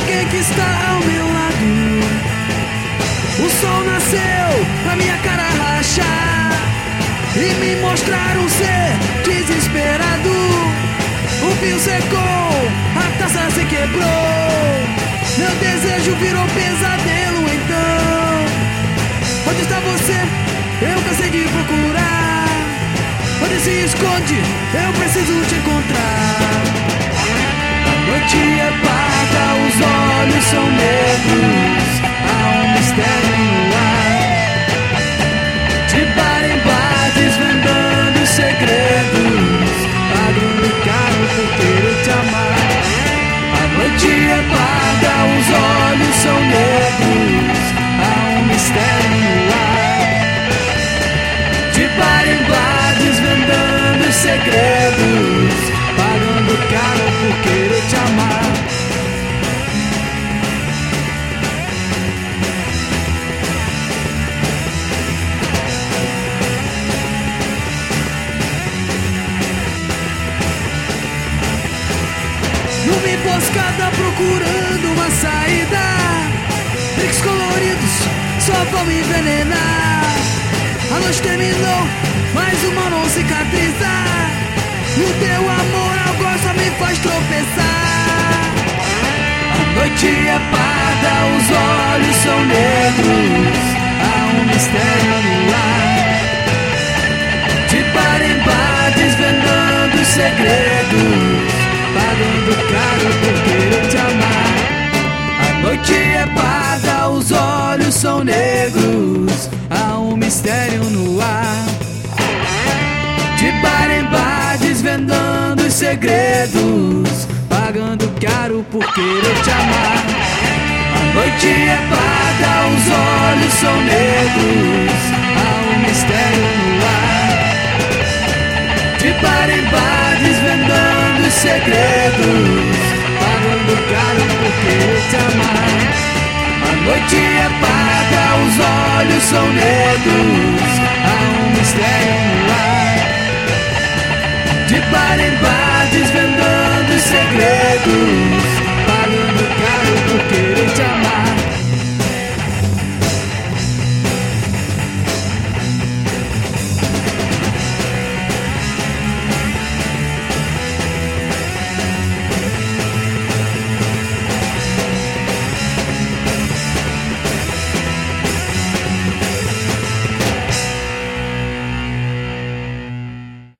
alguém que está ao meu lado. O sol nasceu pra minha cara rachar e me mostrar um ser desesperado. O fio secou, a taça se quebrou. Meu desejo virou pesadelo então. Onde está você? Eu cansei de procurar. Onde se esconde? Eu preciso te encontrar. A noite é parda, os olhos são negros. Há um mistério no ar. De bar em bar, desvendando segredos, pagando caro por querer te amar. A noite é parda, os olhos são negros. Há um mistério no ar. De bar em bar, desvendando segredos, pagando caro por querer te amar. Numa emboscada procurando uma saída, brinques coloridos só vão me envenenar. A noite terminou, mas o mal não cicatriza. No teu amor algo só me faz tropeçar. A noite é parda, os olhos são negros. Há um mistério no ar. De bar em bar, desvendando segredos, pagando caro por querer te amar. A noite é parda, os olhos são negros. Há um mistério no ar. De bar em bar, desvendando segredos, pagando caro por querer te amar. A noite é parda, os olhos são negros. Há um mistério no ar. De bar em bar, desvendando segredos, pagando caro por querer te amar. A noite é parda, os olhos são negros. Há um mistério no ar. De bar em bar, desvendando segredos,